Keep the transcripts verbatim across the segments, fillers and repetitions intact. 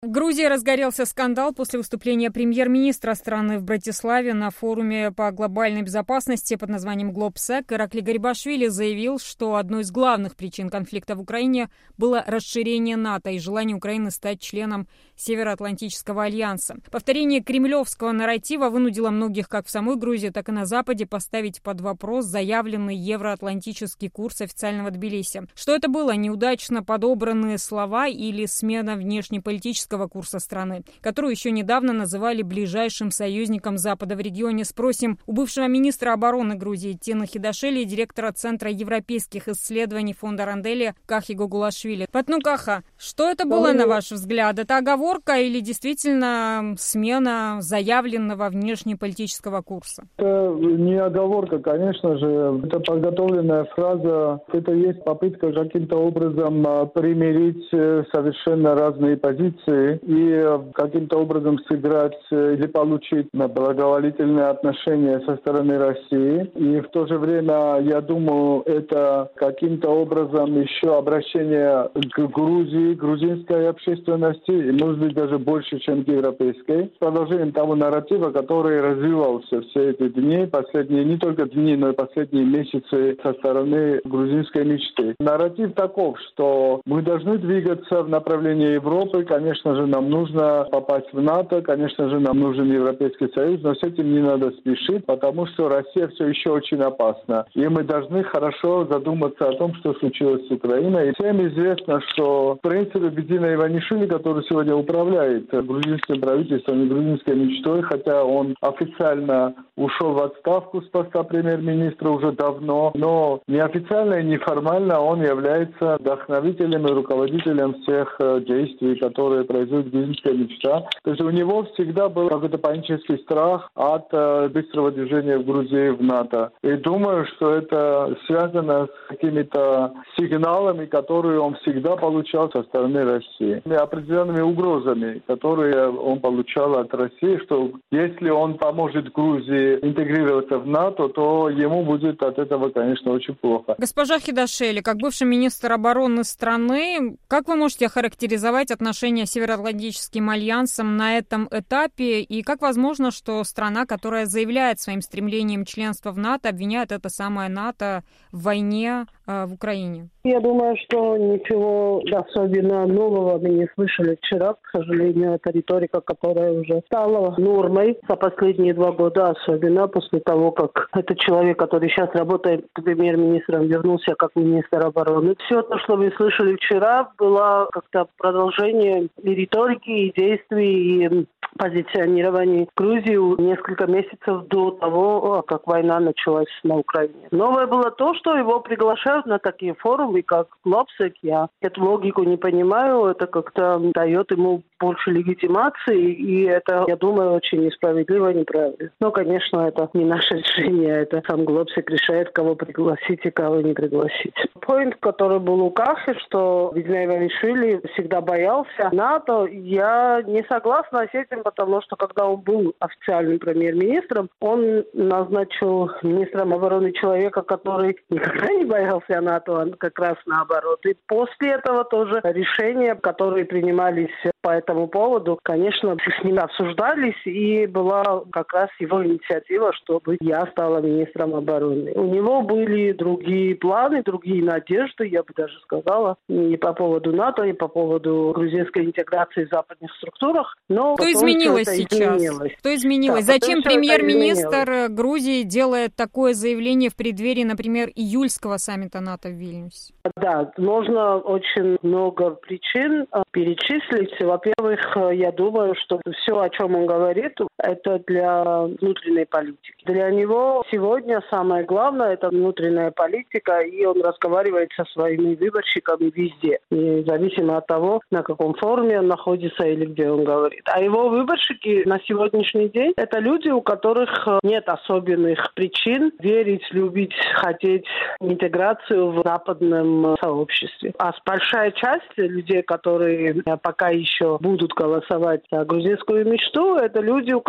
В Грузии разгорелся скандал после выступления премьер-министра страны в Братиславе на форуме по глобальной безопасности под названием «Глобсек». Иракли Гарибашвили заявил, что одной из главных причин конфликта в Украине было расширение НАТО и желание Украины стать членом Североатлантического альянса. Повторение кремлевского нарратива вынудило многих как в самой Грузии, так и на Западе поставить под вопрос заявленный евроатлантический курс официального Тбилиси. Что это было? Неудачно подобранные слова или смена внешнеполитического курса страны, которую еще недавно называли ближайшим союзником Запада в регионе? Спросим у бывшего министра обороны Грузии Тины Хидашели и директора Центра европейских исследований фонда Рандели Кахи Гогулашвили. Патну Каха, что это было, на ваш взгляд? Это оговорка или действительно смена заявленного внешнеполитического курса? Это не оговорка, конечно же. Это подготовленная фраза. Это есть попытка каким-то образом примирить совершенно разные позиции и каким-то образом сыграть или получить благоволительные отношения со стороны России. И в то же время, я думаю, это каким-то образом еще обращение к Грузии, грузинской общественности, и, может быть, даже больше, чем к европейской. Продолжением того нарратива, который развивался все эти дни, последние, не только дни, но и последние месяцы со стороны грузинской мечты. Нарратив таков, что мы должны двигаться в направлении Европы, конечно же, нам нужно попасть в НАТО, конечно же, нам нужен Европейский Союз, но с этим не надо спешить, потому что Россия все еще очень опасна. И мы должны хорошо задуматься о том, что случилось с Украиной. И всем известно, что, в принципе, Бедина Иванишвили, который сегодня управляет грузинским правительством и грузинской мечтой, хотя он официально ушел в отставку с поста премьер-министра уже давно, но неофициально и неформально он является вдохновителем и руководителем всех действий, которые производит грузинская мечта. То есть у него всегда был какой-то панический страх от э, быстрого движения в Грузии в НАТО. И думаю, что это связано с какими-то сигналами, которые он всегда получал со стороны России. И определенными угрозами, которые он получал от России, что если он поможет Грузии интегрироваться в НАТО, то ему будет от этого, конечно, очень плохо. Госпожа Хидашели, как бывший министр обороны страны, как вы можете охарактеризовать отношения с Североатлантическим альянсом на этом этапе, и как возможно, что страна, которая заявляет своим стремлением членства в НАТО, обвиняет это самое НАТО в войне э, в Украине? Я думаю, что ничего особенно нового мы не слышали вчера. К сожалению, это риторика, которая уже стала нормой за последние два года, особенно после того, как этот человек, который сейчас работает премьер-министром, вернулся как министр обороны. Все то, что вы слышали вчера, было как-то продолжение и риторики, и действий, и позиционирования Грузии несколько месяцев до того, как война началась на Украине. Новое было то, что его приглашают на такие форумы, как Глобсек. Я эту логику не понимаю. Это как-то дает ему больше легитимации, и это, я думаю, очень несправедливо и неправильно. Но, конечно, это не наше решение. Это сам Глобсек решает, кого пригласить и кого не пригласить. Поинт, который был у Кахи, что Бедина Иванишвили всегда боялся НАТО, я не согласна с этим, потому что, когда он был официальным премьер-министром, он назначил министром обороны человека, который никогда не боялся НАТО, а как раз наоборот. И после этого тоже решения, которые принимались по этому поводу, конечно, с ним обсуждались, и была как раз его инициатива, чтобы я стала министром обороны. У него были другие планы, другие надежды, я бы даже сказала, и по поводу НАТО, и по поводу грузинской интеграции в западных структурах. Но что изменилось сейчас? Изменилось. Что изменилось? Да, зачем премьер-министр Грузии делает такое заявление в преддверии, например, июльского саммита НАТО в Вильнюсе? Да, можно очень много причин перечислить. Во-первых, я думаю, что все, о чем он говорит, это для внутренней политики. Для него сегодня самое главное – это внутренняя политика, и он разговаривает со своими выборщиками везде, независимо от того, на каком форуме он находится или где он говорит. А его выборщики на сегодняшний день – это люди, у которых нет особенных причин верить, любить, хотеть интеграцию в западном сообществе. А большая часть людей, которые пока еще будут голосовать за грузинскую мечту, это люди, у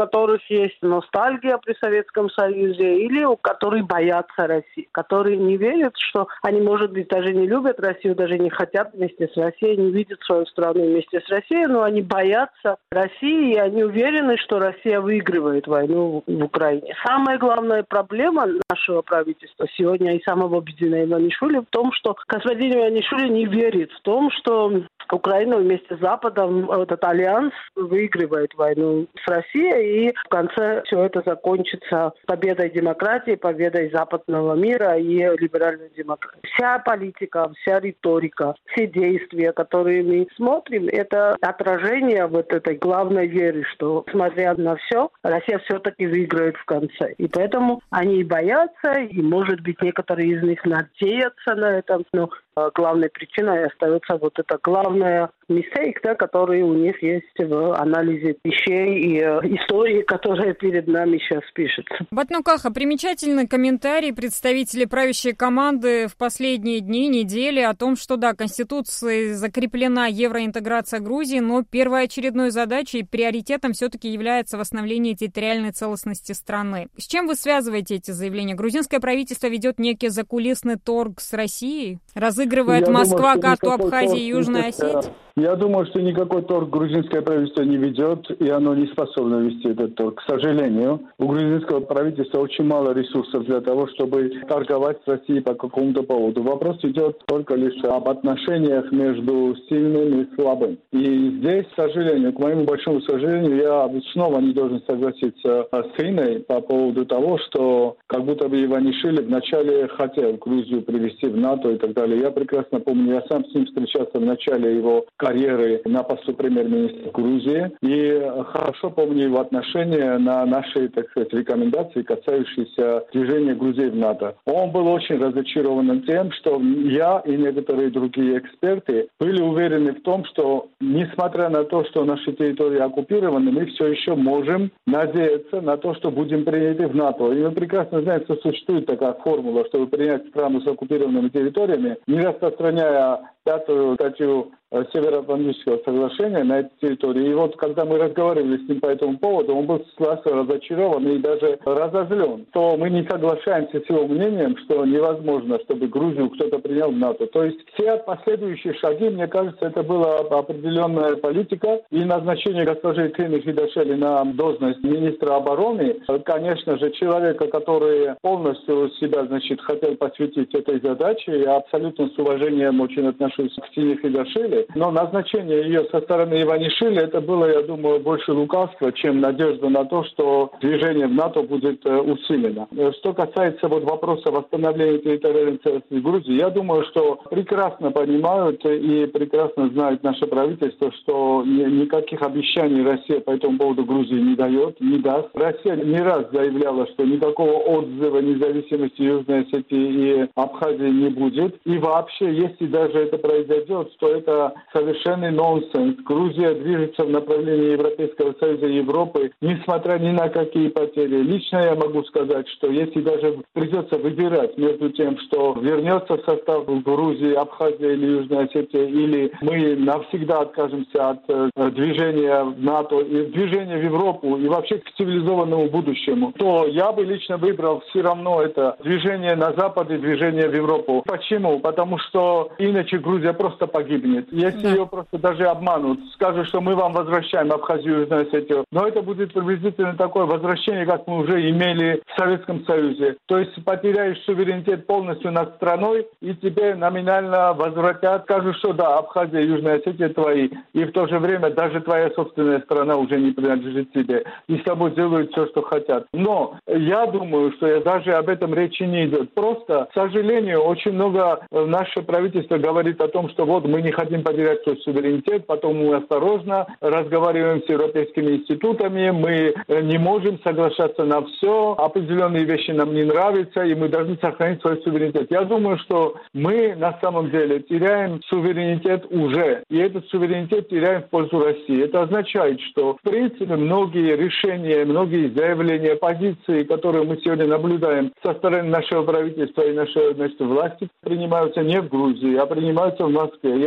которых есть ностальгия при Советском Союзе, или у которых боятся России, которые не верят, что они, может быть, даже не любят Россию, даже не хотят вместе с Россией, не видят свою страну вместе с Россией, но они боятся России, и они уверены, что Россия выигрывает войну в Украине. Самая главная проблема нашего правительства сегодня и самого Бедина Иванишвили в том, что господин Иванишвили не верит в том, что Украина вместе с Западом, этот альянс, выигрывает войну с Россией, и в конце все это закончится победой демократии, победой западного мира и либеральной демократии. Вся политика, вся риторика, все действия, которые мы смотрим, это отражение вот этой главной веры, что, смотря на все, Россия все-таки выиграет в конце. И поэтому они и боятся, и, может быть, некоторые из них надеются на это, но главной причиной остается вот эта главная mistake, да, который у них есть в анализе вещей и э, истории, которая перед нами сейчас пишется. Батнукаха, примечательный комментарий представителей правящей команды в последние дни, недели о том, что да, Конституцией закреплена евроинтеграция Грузии, но первоочередной задачей и приоритетом все-таки является восстановление территориальной целостности страны. С чем вы связываете эти заявления? Грузинское правительство ведет некий закулисный торг с Россией? Разыгрывает Я Москва думаю, карту Абхазии и Южной Осетии? Я думаю, что никакой торг грузинское правительство не ведет, и оно не способно вести этот торг. К сожалению, у грузинского правительства очень мало ресурсов для того, чтобы торговать с Россией по какому-то поводу. Вопрос идет только лишь об отношениях между сильным и слабым. И здесь, к сожалению, к моему большому сожалению, я снова не должен согласиться с Инной по поводу того, что как будто бы Иванишвили вначале хотел Грузию привести в НАТО и так далее. Я прекрасно помню, я сам с ним встречался в начале его карьеры на посту премьер-министра Грузии. И хорошо помню его отношение на наши, так сказать, рекомендации, касающиеся движения Грузии в НАТО. Он был очень разочарован тем, что я и некоторые другие эксперты были уверены в том, что несмотря на то, что наши территории оккупированы, мы все еще можем надеяться на то, что будем приняты в НАТО. И мы прекрасно знаем, что существует такая формула, чтобы принять страну с оккупированными территориями, не распространяя пятую статью Североатлантического соглашения на этой территории. И вот когда мы разговаривали с ним по этому поводу, он был разочарован и даже разозлен, то мы не соглашаемся с его мнением, что невозможно, чтобы Грузию кто-то принял в НАТО. То есть все последующие шаги, мне кажется, это была определенная политика, и назначение госпожи Тины Хидашвили на должность министра обороны, конечно же, человека, который полностью себя, значит, хотел посвятить этой задаче, я абсолютно с уважением очень отношусь к Тине Хидашвили, но назначение ее со стороны Иванишвили, это было, я думаю, больше лукавства, чем надежда на то, что движение в НАТО будет усилено. Что касается вот вопроса восстановления территориальной целостности Грузии, я думаю, что прекрасно понимают и прекрасно знает наше правительство, что никаких обещаний Россия по этому поводу Грузии не дает, не даст. Россия не раз заявляла, что никакого отзыва независимости Южной Осетии и Абхазии не будет. И вообще, если даже это произойдет, то это совершенный нонсенс. Грузия движется в направлении Европейского Союза и Европы, несмотря ни на какие потери. Лично я могу сказать, что если даже придется выбирать между тем, что вернется в состав Грузии, Абхазия или Южная Осетия, или мы навсегда откажемся от э, движения в НАТО и движения в Европу и вообще к цивилизованному будущему, то я бы лично выбрал все равно это движение на Запад и движение в Европу. Почему? Потому что иначе Грузия просто погибнет. Если ее просто даже обманут, скажут, что мы вам возвращаем Абхазию и Южную Осетию, но это будет приблизительно такое возвращение, как мы уже имели в Советском Союзе. То есть потеряешь суверенитет полностью над страной, и тебе номинально возвратят, скажут, что да, Абхазия и Южная Осетия твои, и в то же время даже твоя собственная страна уже не принадлежит тебе, и с тобой делают все, что хотят. Но я думаю, что даже об этом речи не идет. Просто, к сожалению, очень много наше правительство говорит о том, что вот мы не хотим потерять свой суверенитет, потом мы осторожно разговариваем с европейскими институтами, мы не можем соглашаться на все, определенные вещи нам не нравятся, и мы должны сохранить свой суверенитет. Я думаю, что мы на самом деле теряем суверенитет уже, и этот суверенитет теряем в пользу России. Это означает, что в принципе многие решения, многие заявления, позиции, которые мы сегодня наблюдаем со стороны нашего правительства и нашей, значит, власти, принимаются не в Грузии, а принимаются в Москве. И они просто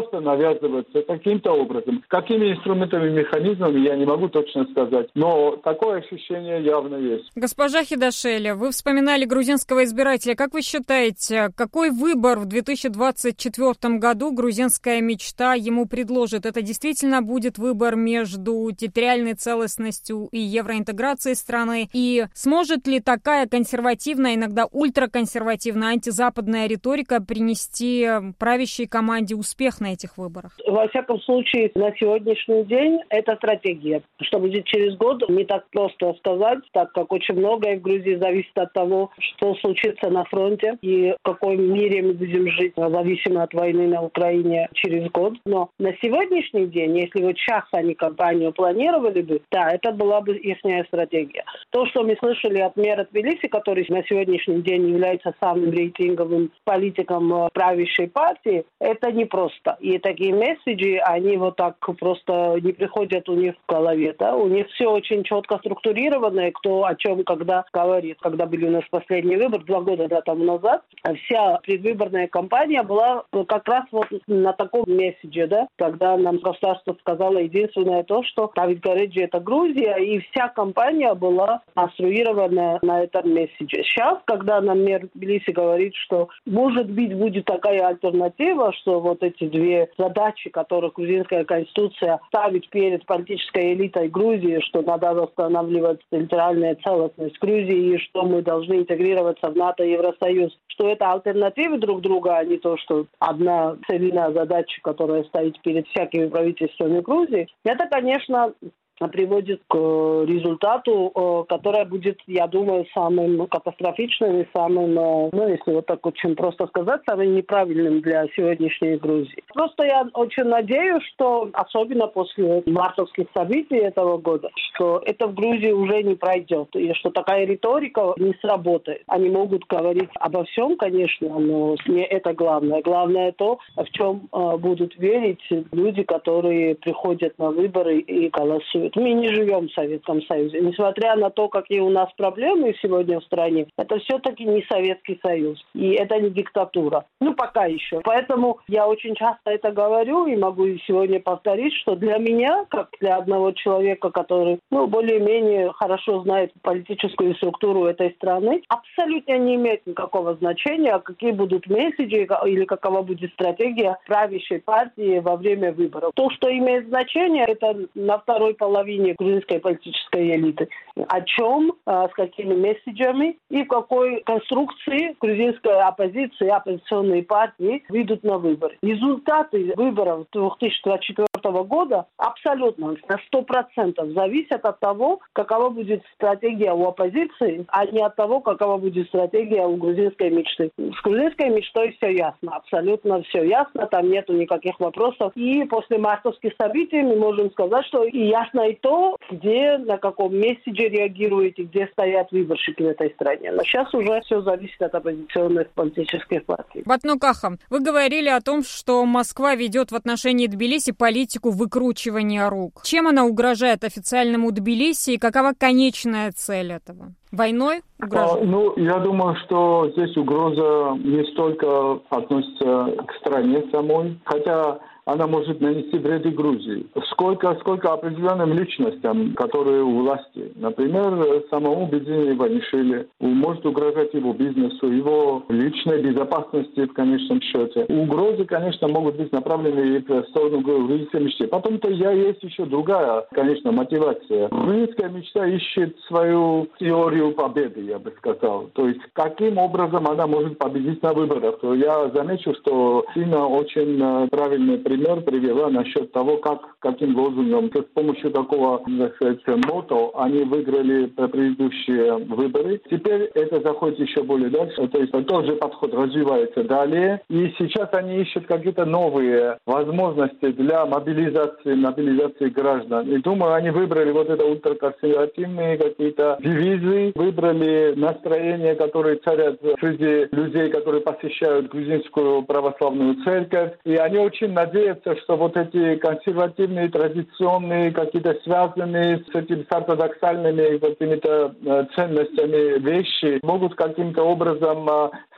просто навязываться каким-то образом. Какими инструментами, механизмами, я не могу точно сказать, но такое ощущение явно есть. Госпожа Хидашеля, вы вспоминали грузинского избирателя. Как вы считаете, какой выбор в две тысячи двадцать четвёртом году грузинская мечта ему предложит? Это действительно будет выбор между территориальной целостностью и евроинтеграцией страны? И сможет ли такая консервативная, иногда ультраконсервативная, антизападная риторика принести правящей команде успех на этих выборах? Во всяком случае, на сегодняшний день это стратегия. Что будет через год, не так просто сказать, так как очень многое в Грузии зависит от того, что случится на фронте и в каком мире мы будем жить, зависимо от войны на Украине через год. Но на сегодняшний день, если вот сейчас они кампанию планировали бы, да, это была бы их стратегия. То, что мы слышали от мэра Тбилиси, который на сегодняшний день является самым рейтинговым политиком правящей партии, это непросто. И такие месседжи, они вот так просто не приходят у них в голове. Да? У них все очень четко структурировано, кто о чем когда говорит. Когда были у нас последние выборы, два года да, тому назад, вся предвыборная кампания была как раз вот на таком месседже, да? Когда нам государство сказало единственное то, что Давид Гареджи это Грузия, и вся кампания была конструирована на этом месседже. Сейчас, когда нам мэр Тбилиси говорит, что может быть будет такая альтернатива, что вот эти две задачи, которые грузинская конституция ставит перед политической элитой Грузии, что надо восстанавливать территориальную целостность Грузии и что мы должны интегрироваться в НАТО и Евросоюз, что это альтернативы друг друга, а не то, что одна целевая задача, которая стоит перед всякими правительствами Грузии, это, конечно, приводит к результату, который будет, я думаю, самым катастрофичным и самым, ну, если вот так очень просто сказать, самым неправильным для сегодняшней Грузии. Просто я очень надеюсь, что, особенно после мартовских событий этого года, что это в Грузии уже не пройдет, и что такая риторика не сработает. Они могут говорить обо всем, конечно, но не это главное. Главное то, в чем будут верить люди, которые приходят на выборы и голосуют. Мы не живем в Советском Союзе. Несмотря на то, какие у нас проблемы сегодня в стране, это все-таки не Советский Союз. И это не диктатура. Ну, пока еще. Поэтому я очень часто это говорю и могу сегодня повторить, что для меня, как для одного человека, который, ну, более-менее хорошо знает политическую структуру этой страны, абсолютно не имеет никакого значения, какие будут месседжи или какова будет стратегия правящей партии во время выборов. То, что имеет значение, это на второй половине грузинской политической элиты. О чем, с какими месседжами и в какой конструкции грузинская оппозиция и оппозиционные партии выйдут на выборы. Результаты выборов две тысячи двадцать четвёртого года абсолютно на сто процентов зависят от того, какова будет стратегия у оппозиции, а не от того, какова будет стратегия у грузинской мечты. С грузинской мечтой все ясно, абсолютно все ясно, там нету никаких вопросов. И после мартовских событий мы можем сказать, что и ясно и то, где, на каком месседже реагируют и где стоят выборщики в этой стране. Но сейчас уже все зависит от оппозиционных политических партий. Батну Кахам, вы говорили о том, что Москва ведет в отношении Тбилиси политику выкручивания рук. Чем она угрожает официальному Тбилиси и какова конечная цель этого? Войной угрожает? А, ну, я думаю, что здесь угроза не столько относится к стране самой, хотя она может нанести вред и Грузии. Сколько, сколько определенным личностям, которые у власти. Например, самому Бедзине Иванишвили может угрожать его бизнесу, его личной безопасности в конечном счете. Угрозы, конечно, могут быть направлены и в сторону грузинской мечты. Потом-то я есть еще другая, конечно, мотивация. Грузинская мечта ищет свою теорию победы, я бы сказал. То есть, каким образом она может победить на выборах. То я замечу, что Сина очень правильный пример Пример привела насчет того, как, каким лозунгом, с помощью какого, так сказать, мото они выиграли предыдущие выборы. Теперь это заходит еще более дальше, то есть тот же подход развивается далее. И сейчас они ищут какие-то новые возможности для мобилизации, мобилизации граждан. И думаю, они выбрали вот это ультраконсервативные какие-то девизы, выбрали настроения, которые царят среди людей, которые посещают грузинскую православную церковь. И они очень надеются, что вот эти консервативные, традиционные, какие-то связанные с этими с ортодоксальными какими-то ценностями вещи могут каким-то образом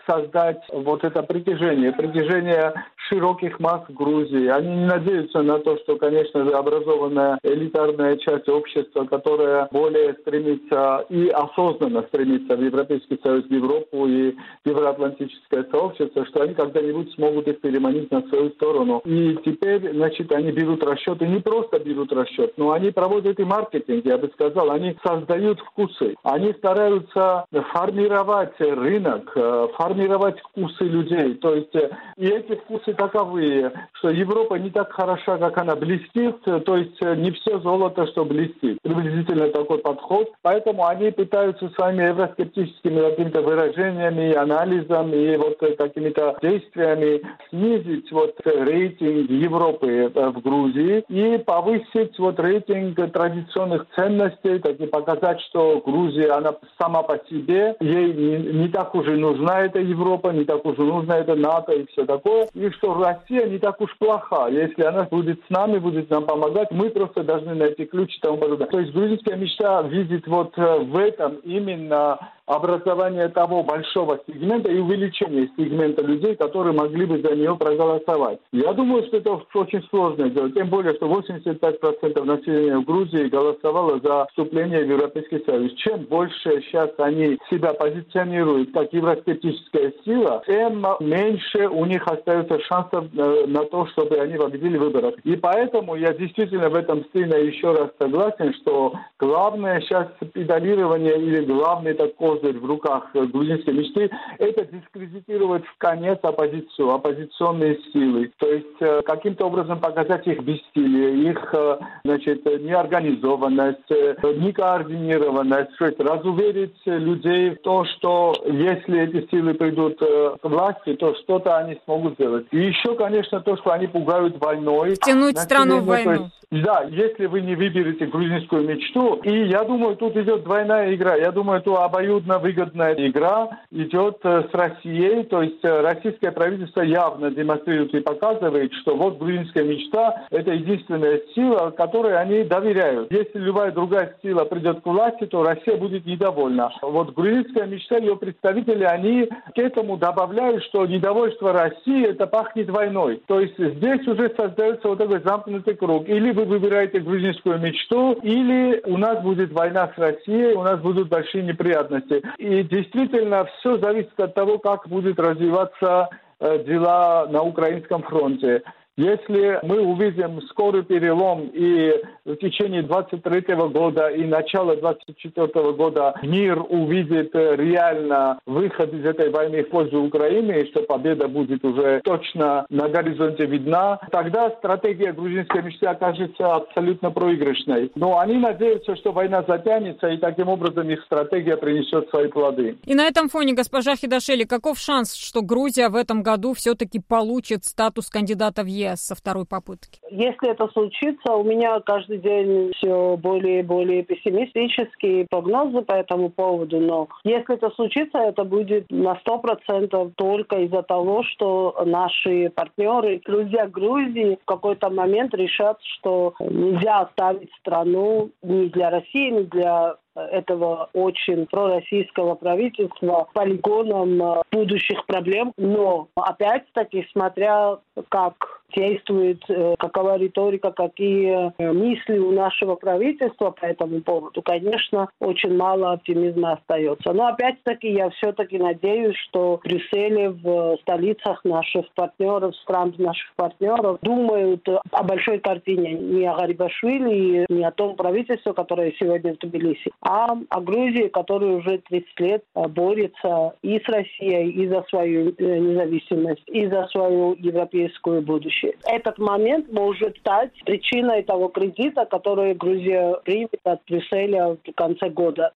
создать вот это притяжение, притяжение широких масс Грузии. Они не надеются на то, что, конечно же, образованная элитарная часть общества, которая более стремится и осознанно стремится в Европейский Союз, в Европу и в евроатлантическое сообщество, что они когда-нибудь смогут их переманить на свою сторону. И теперь, значит, они берут расчет, и не просто берут расчет, но они проводят и маркетинг, я бы сказал, они создают вкусы, они стараются формировать рынок, формировать вкусы людей. То есть и эти вкусы таковые, что Европа не так хороша, как она блестит, то есть не все золото, что блестит. Приблизительно такой подход. Поэтому они пытаются своими евроскептическими какими-то выражениями, анализом и вот какими-то действиями снизить вот рейтинг Европы в Грузии и повысить вот рейтинг традиционных ценностей, так и показать, что Грузия, она сама по себе, ей не, не так уже нужна эта Европа, не так уже нужна эта НАТО и все такое, и что Россия не так уж плоха. Если она будет с нами, будет нам помогать, мы просто должны найти ключ и тому подобное. То есть грузинская мечта видит вот в этом именно образование того большого сегмента и увеличение сегмента людей, которые могли бы за нее проголосовать. Я думаю, что это очень сложно делать, тем более, что восемьдесят пять процентов населения в Грузии голосовало за вступление в Европейский Союз. Чем больше сейчас они себя позиционируют как евроскептическая сила, тем меньше у них остается шансов на то, чтобы они победили в выборах. И поэтому я действительно в этом стиле еще раз согласен, что главное сейчас педалирование или главный такой в руках грузинской мечты, это дискредитировать в конец оппозицию, оппозиционные силы. То есть каким-то образом показать их бессилие, их, значит, неорганизованность, некоординированность, то есть разуверить людей в то, что если эти силы придут к власти, то что-то они смогут сделать. И еще, конечно, то, что они пугают войной. Тянуть страну в войну. Есть, да, если вы не выберете грузинскую мечту, и я думаю, тут идет двойная игра. Я думаю, тут обоюдно выгодная игра идет с Россией, то есть российское правительство явно демонстрирует и показывает, что вот грузинская мечта – это единственная сила, которой они доверяют. Если любая другая сила придет к власти, то Россия будет недовольна. Вот грузинская мечта, ее представители, они к этому добавляют, что недовольство России – это пахнет войной. То есть здесь уже создается вот такой замкнутый круг. Или вы выбираете грузинскую мечту, или у нас будет война с Россией, у нас будут большие неприятности. И действительно, все зависит от того, как будут развиваться э, дела на украинском фронте. Если мы увидим скорый перелом и в течение двадцать третьего года и начала двадцать четвёртого года мир увидит реально выход из этой войны в пользу Украины, и что победа будет уже точно на горизонте видна, тогда стратегия грузинской мечты окажется абсолютно проигрышной. Но они надеются, что война затянется, и таким образом их стратегия принесет свои плоды. И на этом фоне, госпожа Хидашели, каков шанс, что Грузия в этом году все-таки получит статус кандидата в ЕС со второй попытки? Если это случится, у меня каждый день все более и более пессимистические прогнозы по этому поводу. Но если это случится, это будет на сто процентов только из-за того, что наши партнеры, друзья Грузии в какой-то момент решат, что нельзя оставить страну ни для России, ни для этого очень пророссийского правительства полигоном будущих проблем. Но, опять-таки, смотря как действует, какова риторика, какие мысли у нашего правительства по этому поводу, конечно, очень мало оптимизма остается. Но, опять-таки, я все-таки надеюсь, что в Брюсселе, в столицах наших партнеров, стран наших партнеров, думают о большой картине, не о Гарибашвили, не о том правительстве, которое сегодня в Тбилиси, а о Грузии, которая уже тридцать лет борется и с Россией, и за свою независимость, и за свое европейское будущее. Этот момент может стать причиной того кредита, который Грузия примет от Брюсселя в конце года.